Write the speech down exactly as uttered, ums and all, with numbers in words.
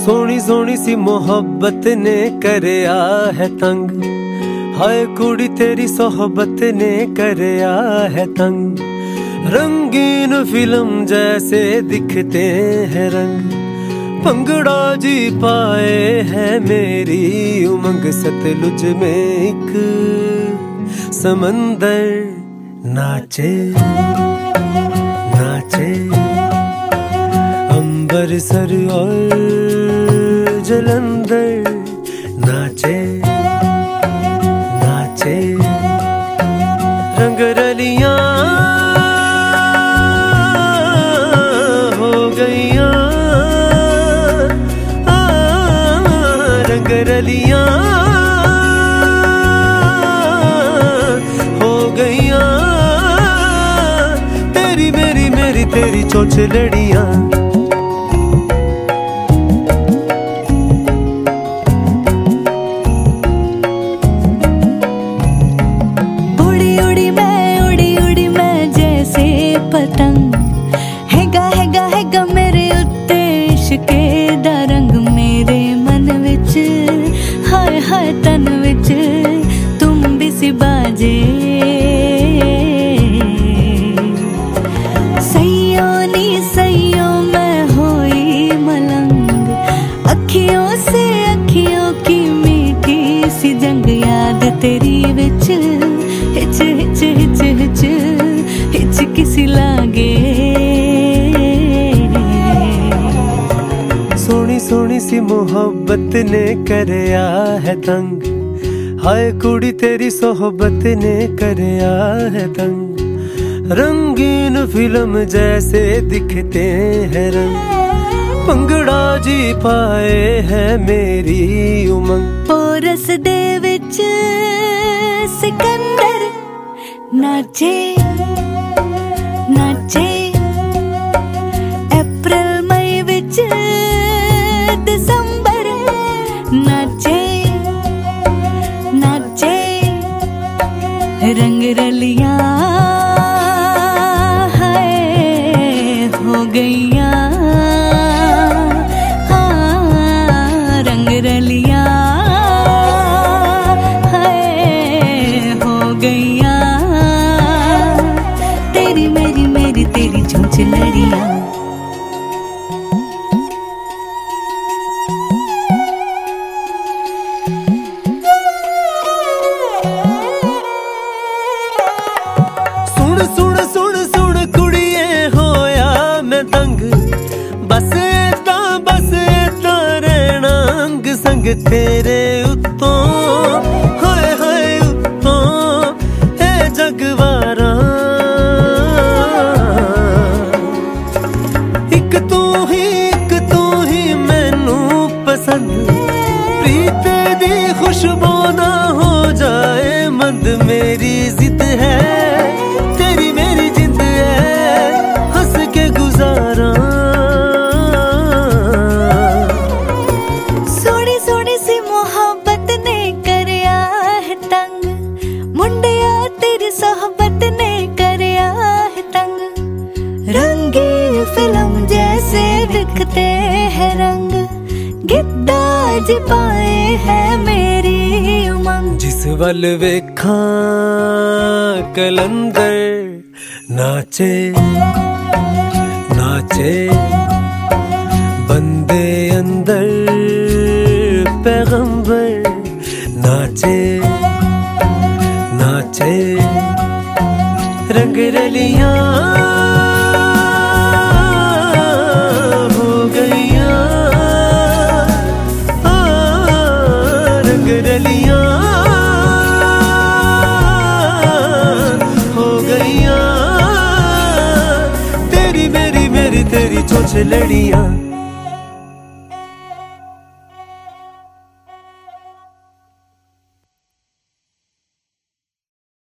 सोनी सोनी सी मोहब्बत ने करया है तंग, हाय कुड़ी तेरी सोहबत ने करया है तंग। रंगीन फिल्म जैसे दिखते हैं रंग, भंगड़ा जी पाए है मेरी उमंग। सतलुज में एक समंदर नाचे नाचे, अंबरसर और जलंधर नाचे नाचे। रंग रलियां हो गईयां, रंग रलियां हो गईयां, तेरी मेरी मेरी तेरी चोच लड़ियां। पतंग हैगा हैगा हैगा मेरे उत्ते इश्के दा रंग, मेरे मन विच हाय हाय तन विच तुम भी सी बाजे। सैयों नी सैयों मैं होई मलंग, अखियों से अखियों की मीठी सी जंग। याद तेरी विच हिच हिच हिच हिच हिच किसी लागे। सोनी सोनी सी मोहब्बत ने करया है तंग, हाय कुड़ी तेरी सोहबत ने करया है तंग। रंगीन फिल्म जैसे दिखते हैं रंग, भंगड़ा जी पाए है मेरी उमंग। पोरस दे विच सिकंदर नाचे नाचे, अप्रैल मई विच दिसंबर नाचे नाचे। रंग रलियां हाय हो गईयां, हाँ रंग रलियां हाय हो गईयां, तेरी मेरी मेरी तेरी चोंच लड़ियां। सुन सुन सुन सुन कुड़िए होया मैं तंग, बस इदां बस इदां रहना अंग संग तेरे उत्तों हाय हाय उत्तों ए जगवारा। एक तू ही एक तू ही मैनू पसंद, प्रीत दी खुशबू ना हो जाए मंद। मेरी जिद है तेरी मेरी जिंद है, हंस के गुजारा। सोनी सोनी सी मोहब्बत ने करया है तंग, मुंडिया तेरी सोहबत ने करया है तंग। रंगीन फिल्म जैसे दिखते हैं रंग, गिद्दा जी पाए है मेरी उमंग। जिस वल वेखां कलंदर नाचे नाचे, बंदे अंदर पैगंबर नाचे नाचे। रंग रलियां हो गईयां, रंग रलियां हो गईयां, तेरी मेरी मेरी तेरी चोंच लड़ियां।